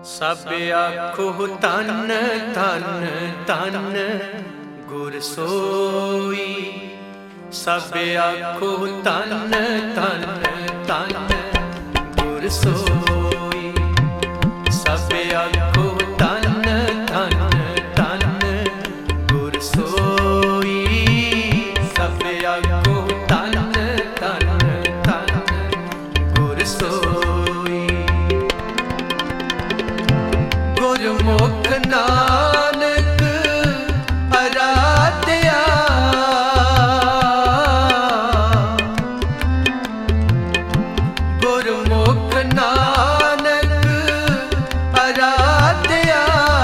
ਸਭ ਆਖੋ ਧੰਨ ਧੰਨ ਧੰਨ ਗੁਰ ਸੋਈ। ਸਭ ਆਖੋ ਧੰਨ ਧੰਨ ਧੰਨ ਗੁਰ ਸੋਈ। ਸਭ ਆਖੋ ਧੰਨ ਧੰਨ ਧੰਨ ਗੁਰ ਸੋਈ। ਸਭ ਆਖੋ ਧੰਨ ਧੰਨ ਧੰਨ ਗੁਰ ਸੋਈ। ਗੁਰਮੁਖ ਨਾਨਕ ਅਰਾਧਿਆ। ਗੁਰਮੁਖ ਨਾਨਕ ਅਰਾਧਿਆ।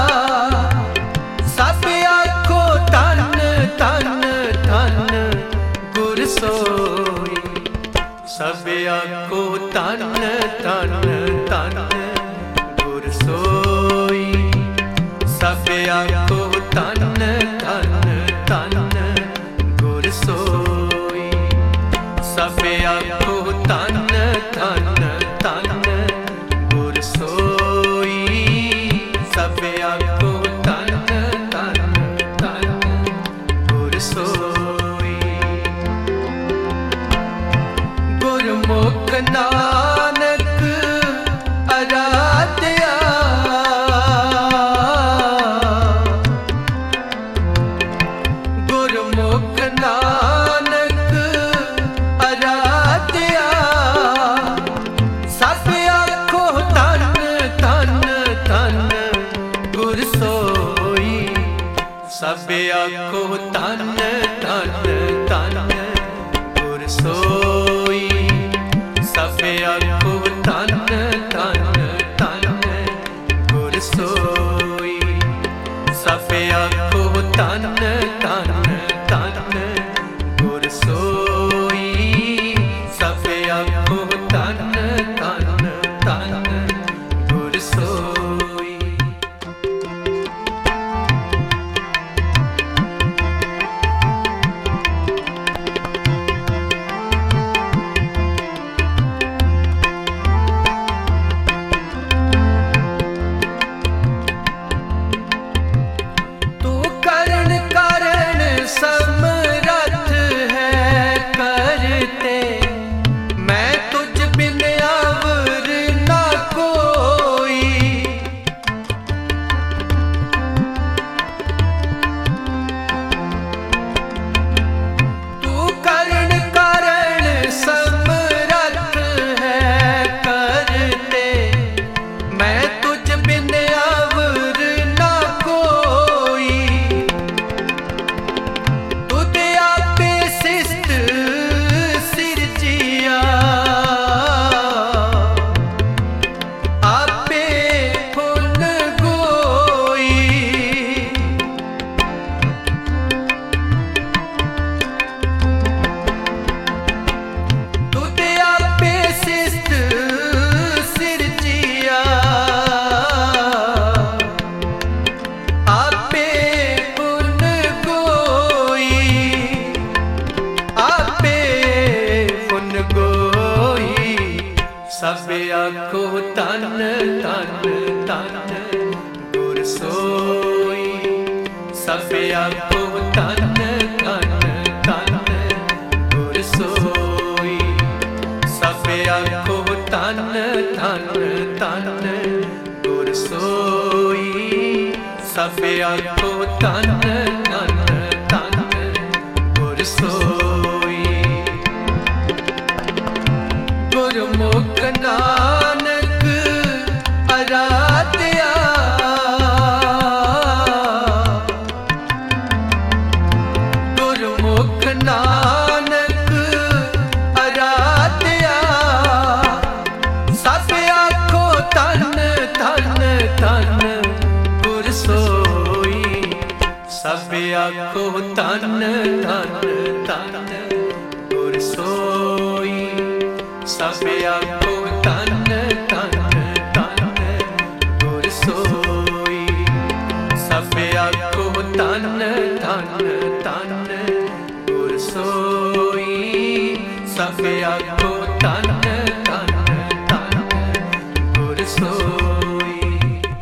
ਸਭ ਆਖੋ ਧੰਨ ਧੰਨ ਧੰਨ ਗੁਰ ਸੋਈ। ਸਭ ਆਖੋ ਧੰਨ ਧੰਨ ਧੰਨ ਗੁਰ ਸੋਈ। ਸਭ ਆਖੋ ਧੰਨ ਧੰਨ ਧੰਨ ਗੁਰ ਸੋਈ। ਸਭ ਆਖੋ ਧੰਨ ਧੰਨ ਧੰਨ ਗੁਰ ਸੋਈ। ਸਭ ਆਖੋ ਧੰਨ ਧੰਨ ਧੰਨ ਗੁਰ ਸੋਈ। ਗੁਰਮੁਖ ਨਾਨਕ ਅਰਾਧਿਆ। ਗੁਰਮੁਖ ਨਾਨਕ ਅਰਾਧਿਆ। ਸਭ ਆਖੋ ਧੰਨ ਧੰਨ ਧੰਨ ਗੁਰ ਸੋਈ। ਸਭ ਆਖੋ ਧੰਨ ਧੰਨ ਧੰਨ ਗੁਰ ਸੋਈ। ਸਭ ਆਖੋ ਧੰਨ ਧੰਨ ਧੰਨ ਗੁਰ ਸੋਈ। ਸਭ ਆਖੋ ਧੰਨ ਧੰਨ ਧੰਨ ਗੁਰ ਸੋਈ। ਸਭ ਆਖੋ ਧੰਨ ਧੰਨ ਧੰਨ ਗੁਰ ਸੋਈ। ਤੂੰ ਕਰਨ ਕਰਨ ਸਮਰੱਥ ਹੈ ਕਰਤੇ। ਮੈਂ ਤੁਝ ਬਿਨ ਅਵਰ ਨਾ ਕੋਈ। ਤੂੰ ਕਰਨ ਕਰਨ ਸਮਰੱਥ ਹੈ ਕਰਤੇ। ਮੈਂ ਤੁਝ ਬਿਨ ਅਵਰ ਨਾ ਕੋਈ। ਤੁਧ ਆਪੇ ਸਿਸਤ ਸਿਰਜਿਆ। ਆਪੇ ਫੁੱਲ ਗੋਈ। ਤੁਧ ਆਪੇ ਸਿਸਤ ਸਿਰਜਿਆ। ਆਪੇ ਫੁੱਲ ਗੋਈ। ਆਪੇ ਫੁੱਲ ਗੋਈ। ਸਭ ਆਖੋ ਧੰਨ ਧੰਨ ਧੰਨ ਗੁਰ ਸੋਈ। ਸਭ ਆਖੋ ਧੰਨ ਧੰਨ ਧੰਨ ਗੁਰ ਸੋਈ। ਸਭ ਆਖੋ ਧੰਨ ਧੰਨ ਧੰਨ ਗੁਰ ਸੋਈ। ਸਭ ਆਖੋ ਧੰਨ ਧੰਨ ਧੰਨ ਗੁਰ ਸੋਈ। ਗੁਰਮੁਖ ਨਾਨਕ ਅਰਾਧਿਆ। ਗੁਰਮੁਖ ਨਾਨਕ ਅਰਾਧਿਆ। ਸਭ ਆਖੋ ਧੰਨ ਧੰਨ ਧੰਨ ਗੁਰ ਸੋਈ। ਸਭ ਆਖੋ ਧੰਨ ਧੰਨ ਧੰਨ ਗੁਰ ਸੋਈ। ਸਭ ਆਖੋ ਧੰਨ ਧੰਨ ਧੰਨ ਗੁਰ ਸੋਈ। ਸਭ ਆਖੋ ਧੰਨ ਧੰਨ ਧੰਨ ਗੁਰ ਸੋਈ। ਸਭ ਆਖੋ ਧੰਨ ਧੰਨ ਧੰਨ ਗੁਰ ਸੋਈ।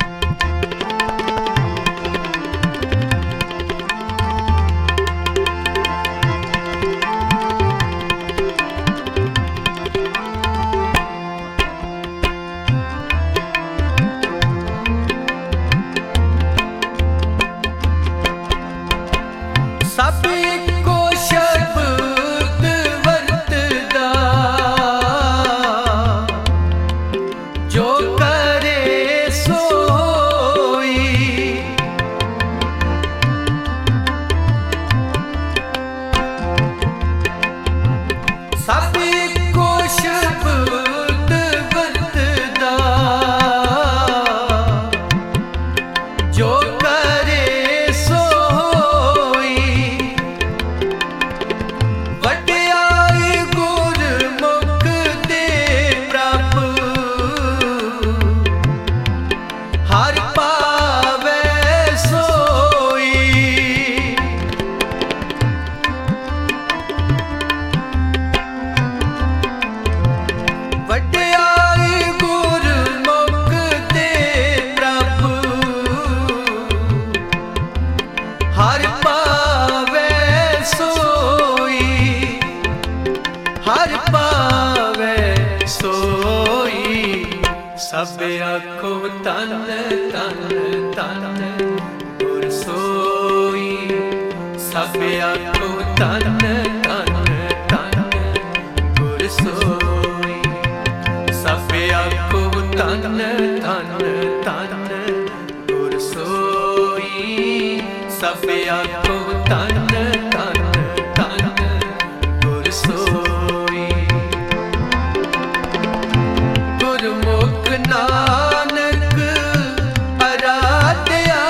आखो तन तन तन गुर सोई, सब आखो तन तन तन गुर सोई, सब आखो तन तन तन गुर सोई, सब आखो तन तन तन गुर सोई। गुरमुख नानक आराध्या,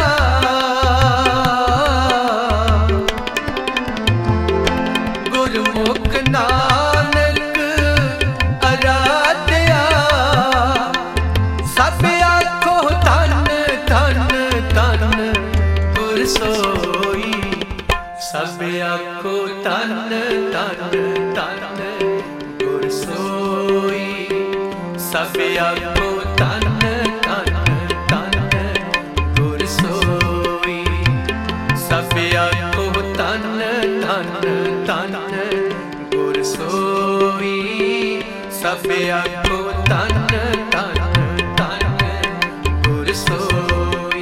गुरमुख नानक आराध्या, सब आखो तन तन तन गुर सोई, सब आखो तन तन तन गुर सोई, सब आखो तन तन तन गुर सोई, सब आखो तन तन तन गुर सोई, सब आखो तन तन तन गुर सोई।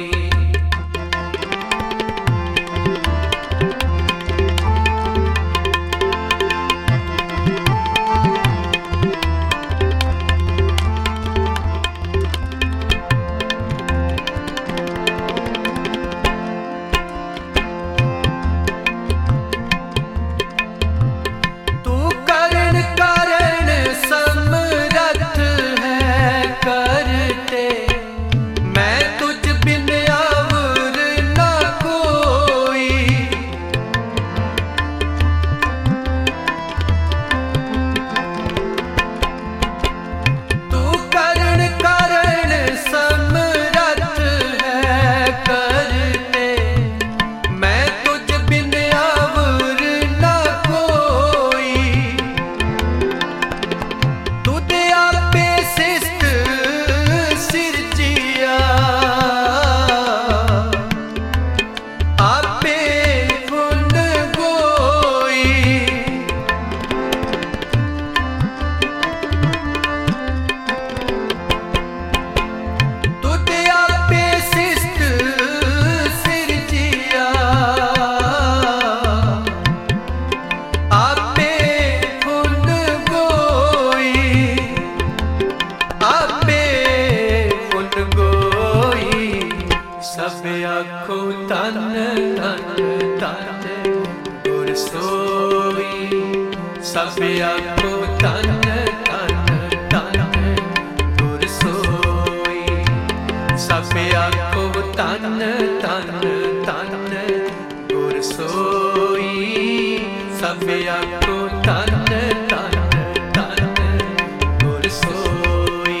सब आखो तन तन तन गुर सोई, सब आखो तन तन तन गुर सोई, सब आखो तन तन तन गुर सोई, सब आखो तन तन तन गुर सोई।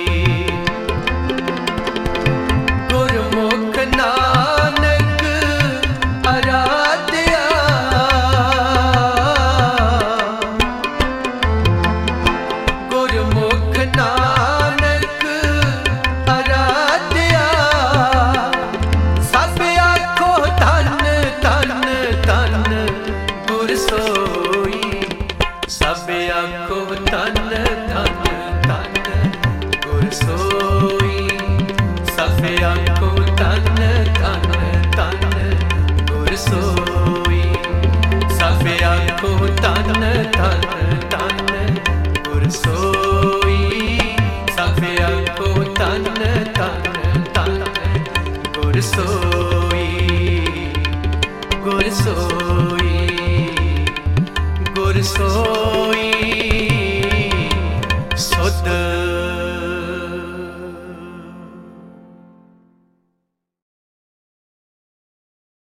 गुरमुख नानक आराध्या, गुरमुख नानक आराध्या, सब आखो तन तन तन गुर सोई, सब आखो तन तन तन गुर सोई, सब आखो तन तन तन गुर सोई, सब आखो तन तन तन गुर सोई, सब आखो तन तन तन गुर सोई, गुर सोई, गुर सोई।